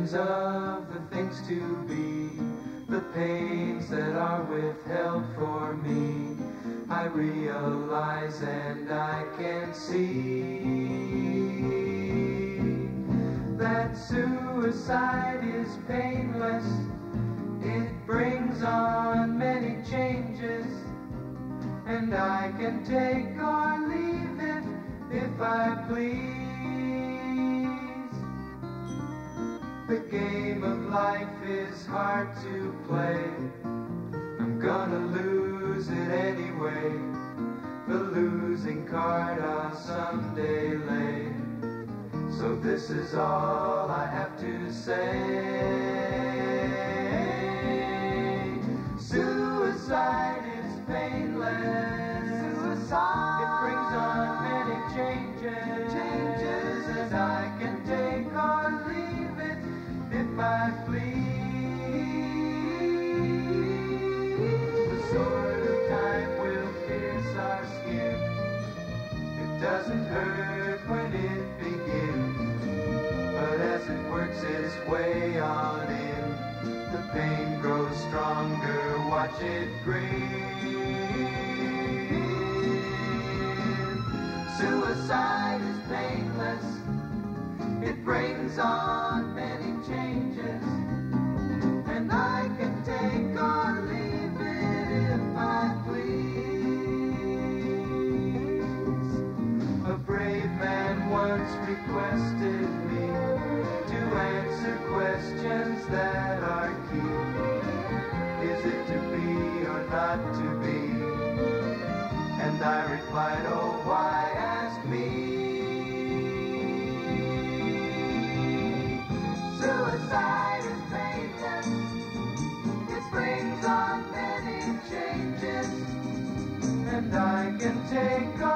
visions of the things to be, the pains that are withheld for me. I realize and I can see that suicide is painless. It brings on many changes, and I can take or leave it if I please. The game of life is hard to play. I'm gonna lose it anyway. The losing card I'll someday lay. So this is all I have to say. Suicide is painless. Suicide. It brings on many changes. And I can take or leave it if I please. The sword of time will pierce our skin. It doesn't hurt when it begins, but as it works its way on in, the pain grows stronger. Watch it grin. Suicide is painless. It brings on many changes, and I can take or leave it if I please. A brave man once requested me to answer questions that are key. Is it to be or not to be? And I replied, oh, why ask me? Suicide is painless. It brings on many changes, and I can take